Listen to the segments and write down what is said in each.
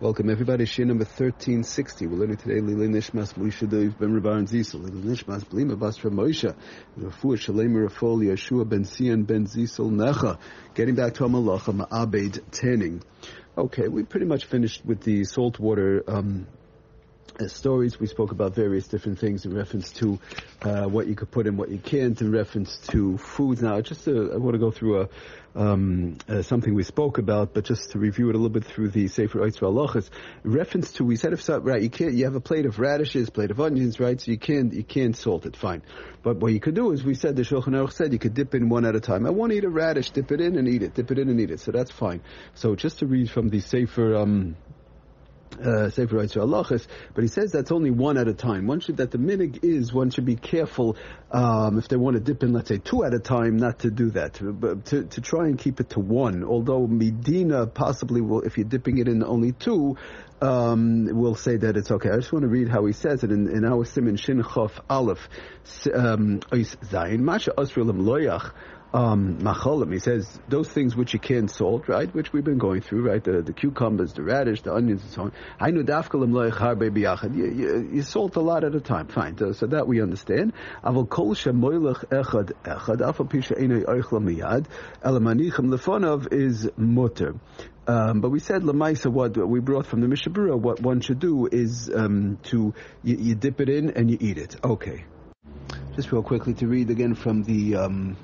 Welcome everybody. Shir number 1360. We're learning today Lilei Nishmas Moshe Dov Ben Rabban Zisel. Lilei Nishmas Blima Basra Moshe. Refuah Shalem Rafol Yeshua Ben Sian Ben Zisel Necha. Getting back to Amalacha Ma'abed Tanning. Okay, we pretty much finished with the saltwater stories. We spoke about various different things in reference to what you could put in, what you can't, in reference to foods. Now, just I want to go through something we spoke about, but just to review it a little bit through the Sefer Oitzra Halachos. In reference to, we said, you have a plate of radishes, plate of onions, right? So you can't salt it, fine. But what you could do is, we said, the Shulchan Aruch said, you could dip in one at a time. I want to eat a radish, dip it in and eat it, dip it in and eat it. So that's fine. So just to read from the Sefer Oitzra Halachos, but he says that's only one at a time. One should be careful if they want to dip in, let's say, two at a time, not to do that, but to try and keep it to one. Although Medina possibly will, if you're dipping it in only two, will say that it's okay. I just want to read how he says it in our Siman Shin Chof Aleph Ois Zayin Masha Asrilim Loyach. Macholim, he says, those things which you can't salt, right, which we've been going through, right, the cucumbers, the radish, the onions, and so on. I know dafkalim loich harbe biyachad. You salt a lot at a time, fine. So that we understand. Aval kol shemoilach echad afal pisha einay oichla miyad elamanichim lefonov is mutter. But we said lemaisa, what we brought from the Mishnah Berurah, what one should do is you dip it in and you eat it. Okay. Just real quickly to read again from the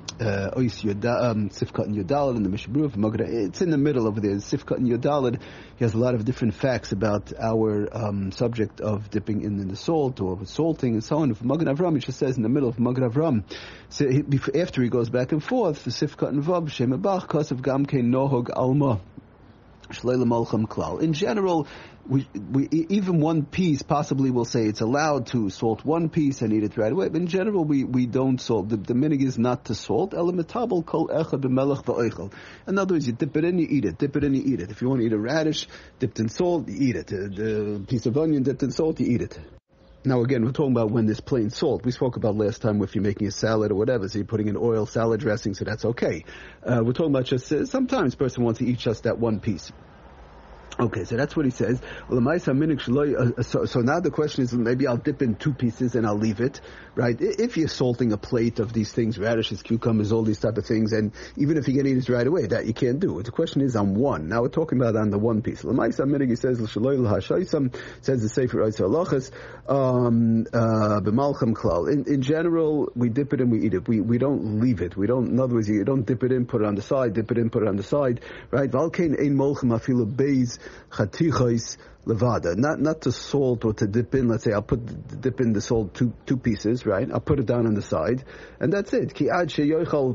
Sifkat and Yodalad and the Mishnah Berurah of Magra. It's in the middle over there. Sifkat and Yodalad, he has a lot of different facts about our subject of dipping in the salt or salting and so on. For Magen Avram, he just says in the middle of Magen Avram, so after he goes back and forth, the Sifkat and Vav, Shem Abach, Kasav Gamke Nohog Alma. In general, we even one piece possibly will say it's allowed to salt one piece and eat it right away. But in general, we don't salt. The minig is not to salt. In other words, you dip it in, you eat it. Dip it in, you eat it. If you want to eat a radish dipped in salt, you eat it. The piece of onion dipped in salt, you eat it. Now again, we're talking about when there's plain salt. We spoke about last time if you're making a salad or whatever, so you're putting in oil, salad dressing, so that's okay. We're talking about just, sometimes a person wants to eat just that one piece. Okay, so that's what he says. So now the question is, maybe I'll dip in two pieces and I'll leave it, right? If you're salting a plate of these things, radishes, cucumbers, all these type of things, and even if you can eat it right away, that you can't do. The question is on one. Now we're talking about on the one piece. He says, says the Sefer Oitzra Halachos, b'malcham klal. In general, we dip it and we eat it. We don't leave it. In other words, you don't dip it in, put it on the side, dip it in, put it on the side, right? Valkein ein molchem afilu beis chatichos levada, not to salt or to dip in. Let's say I'll dip in the salt two pieces, right? I'll put it down on the side, and that's it. Ki ad sheyochal.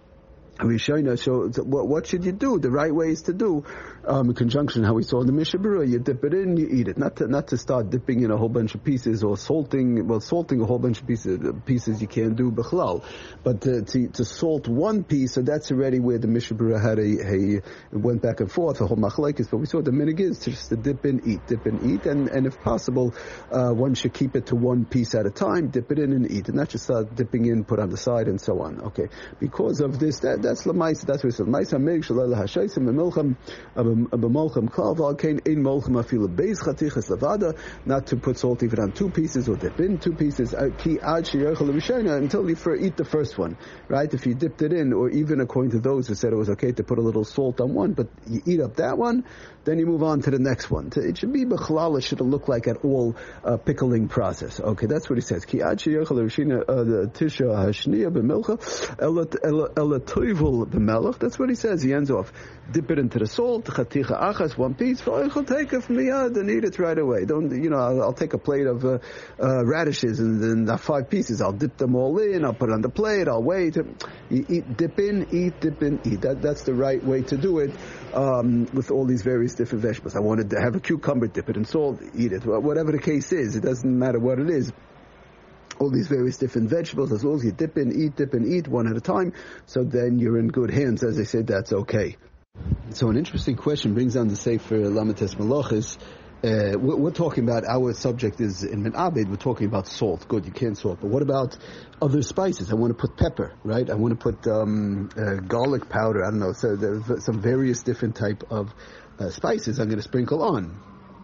So what should you do? The right way is to do, in conjunction how we saw in the Mishnah Berurah, you dip it in, you eat it. Not to start dipping in a whole bunch of pieces or salting a whole bunch of pieces you can't do b'chlal. But to salt one piece, so that's already where the Mishnah Berurah had went back and forth, a whole machlekes. But we saw the minig is just to dip in, eat, and if possible, one should keep it to one piece at a time, dip it in and eat, and not just start dipping in, put on the side, and so on. Okay, because of this, that's lemaisa. That's what it says. Lemaisa meig shalala hashaysim b'milcham b'molcham klal v'alkein ein molcham afilu beis chatichas levada. Not to put salt even on two pieces or dip in two pieces. Ki ad sheyochel l'rishayna, until you eat the first one, right? If you dipped it in, or even according to those who said it was okay to put a little salt on one, but you eat up that one, then you move on to the next one. It should be b'chlal. It should look like at all pickling process. Okay, that's what he says. Ki ad sheyochel l'rishayna tisha hashniya b'milcha ela toivul b'melech. That's what he says. He ends off. Dip it into the salt, chaticha achas, one piece. I'll take it from miyad and eat it right away. I'll take a plate of radishes and then 5 pieces. I'll dip them all in. I'll put it on the plate. I'll wait. You eat, dip in, eat, dip in, eat. That's the right way to do it. With all these various different vegetables. I wanted to have a cucumber, dip it in salt, eat it. Whatever the case is, it doesn't matter what it is. All these various different vegetables, as long as you dip and eat one at a time, so then you're in good hands. As I said, that's okay. So an interesting question brings on the Sefer Lamites Malachis. We're talking about, our subject is in Min Abed, we're talking about salt. Good, you can't salt. But what about other spices? I want to put pepper, right? I want to put garlic powder, I don't know. So there's some various different type of spices I'm going to sprinkle on.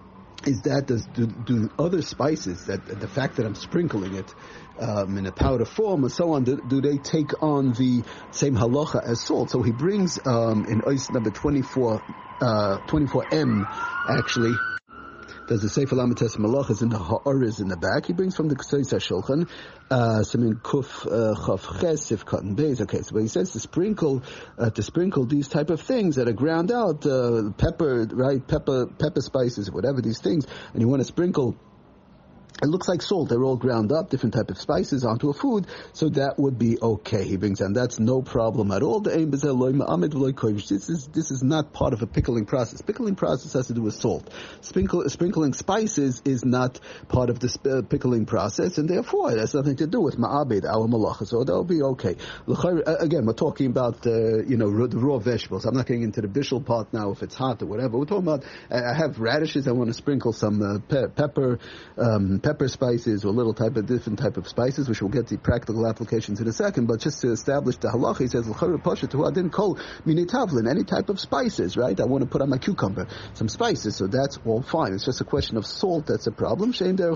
is that do other spices, that the fact that I'm sprinkling it in a powder form and so on, do they take on the same halacha as salt? So he brings in Ois number 24M actually. There's the Sefer Lamites Malachas in the Ha'aris in the back. He brings from the Ksais HaShulchan, Simin Kuf Chav Ches, if cotton beis. Okay, so he says to sprinkle these type of things that are ground out, pepper, right, pepper spices, whatever these things, and you want to sprinkle. It looks like salt. They're all ground up, different type of spices onto a food, so that would be okay. He brings down that's no problem at all. This is not part of a pickling process. Pickling process has to do with salt. Sprinkling spices is not part of the pickling process, and therefore it has nothing to do with ma'abed, our malacha. So that'll be okay. Again, we're talking about the raw vegetables. I'm not getting into the bishul part now, if it's hot or whatever. We're talking about I have radishes. I want to sprinkle some pepper spices or different type of spices, which we'll get the practical applications in a second, but just to establish the halacha, he says, I didn't call mini tavlin, any type of spices, right? I want to put on my cucumber some spices, so that's all fine. It's just a question of salt that's a problem. It's only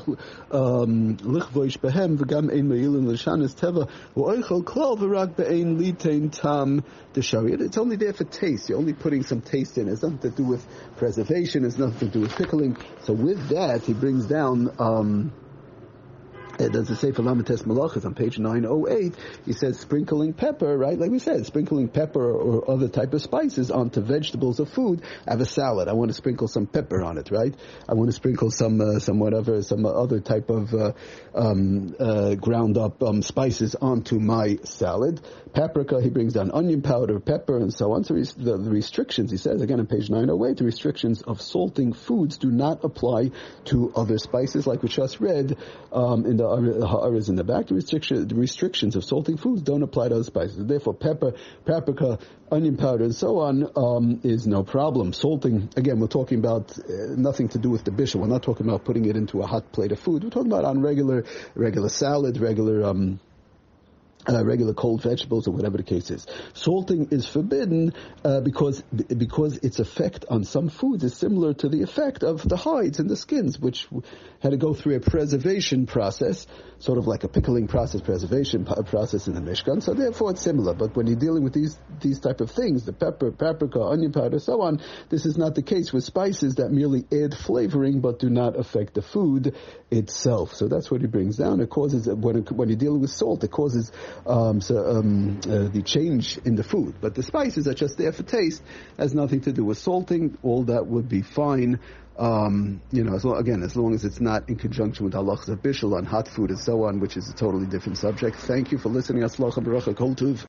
there for taste. You're only putting some taste in. It's nothing to do with preservation. It's nothing to do with pickling. So with that, he brings down there's a Sefer Lamites Malachas on page 908. He says sprinkling pepper, right? Like we said, sprinkling pepper or other type of spices onto vegetables or food. I have a salad. I want to sprinkle some pepper on it, right? I want to sprinkle some other type of ground up spices onto my salad. Paprika, he brings down onion powder, pepper, and so on. So the restrictions, he says again on page 908, the restrictions of salting foods do not apply to other spices, like we just read in the Ha'aris in the back. The restrictions of salting foods don't apply to other spices. Therefore, paprika, onion powder, and so on is no problem. Salting, again, we're talking about nothing to do with the bishul. We're not talking about putting it into a hot plate of food. We're talking about on regular salad, regular cold vegetables or whatever the case is. Salting is forbidden because its effect on some foods is similar to the effect of the hides and the skins, which had to go through a preservation process, sort of like a pickling process, preservation process in the Mishkan. So therefore it's similar. But when you're dealing with these type of things, the pepper, paprika, onion powder, so on, this is not the case with spices that merely add flavoring but do not affect the food itself. So that's what he brings down. It causes, when you're dealing with salt, it causes the change in the food. But the spices are just there for taste, has nothing to do with salting. All that would be fine. As long as it's not in conjunction with halachas of bishul on hot food and so on, which is a totally different subject. Thank you for listening. Atzlacha b'racha kol tuv.